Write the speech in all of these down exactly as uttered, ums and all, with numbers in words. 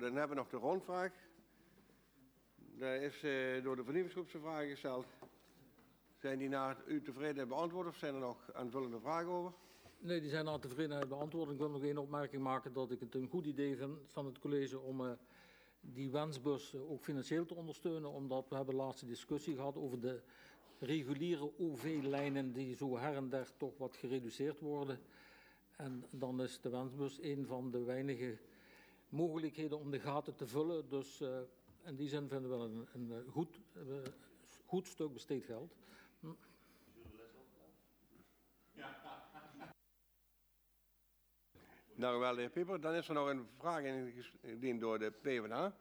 dan hebben we nog de rondvraag. Daar is uh, door de vernieuwingsgroep zijn vraag gesteld. Zijn die naar u tevreden beantwoord of zijn er nog aanvullende vragen over? Nee, die zijn naar tevredenheid beantwoord. Ik wil nog één opmerking maken dat ik het een goed idee vind van het college om uh, die wensbus uh, ook financieel te ondersteunen. Omdat we hebben de laatste discussie gehad over de reguliere O V-lijnen die zo her en der toch wat gereduceerd worden. En dan is de wensbus een van de weinige mogelijkheden om de gaten te vullen. Dus uh, in die zin vinden we een, een goed, uh, goed stuk besteed geld. Hm. Dank u wel, de heer Pieper. Dan is er nog een vraag ingediend door de PvdA.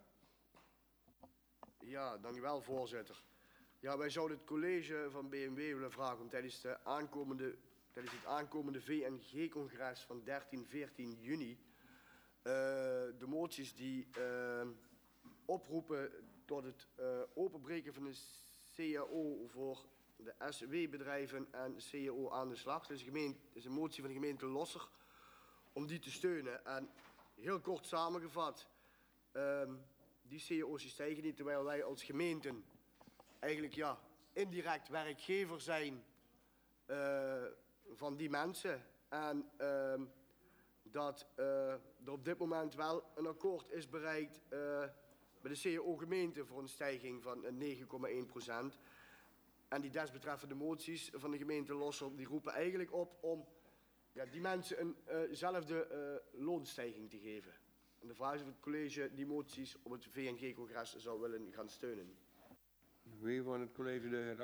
Ja, dank u wel, voorzitter. Ja, wij zouden het college van B M W willen vragen om tijdens, de aankomende, tijdens het aankomende V N G-congres van dertien, veertien juni uh, de moties die uh, oproepen tot het uh, openbreken van de C A O voor de S W-bedrijven en C A O aan de slag. Dat is, gemeente, dat is een motie van de gemeente Losser om die te steunen. En heel kort samengevat, uh, die C A O's stijgen niet, terwijl wij als gemeenten eigenlijk ja, indirect werkgever zijn uh, van die mensen. En uh, dat uh, er op dit moment wel een akkoord is bereikt uh, bij de C A O-gemeente voor een stijging van negen komma één procent. En die desbetreffende moties van de gemeente Losser, die roepen eigenlijk op om ja, die mensen eenzelfde uh, loonstijging te geven. En de vraag is of het college die moties op het V N G-congres zou willen gaan steunen. Wie van het college de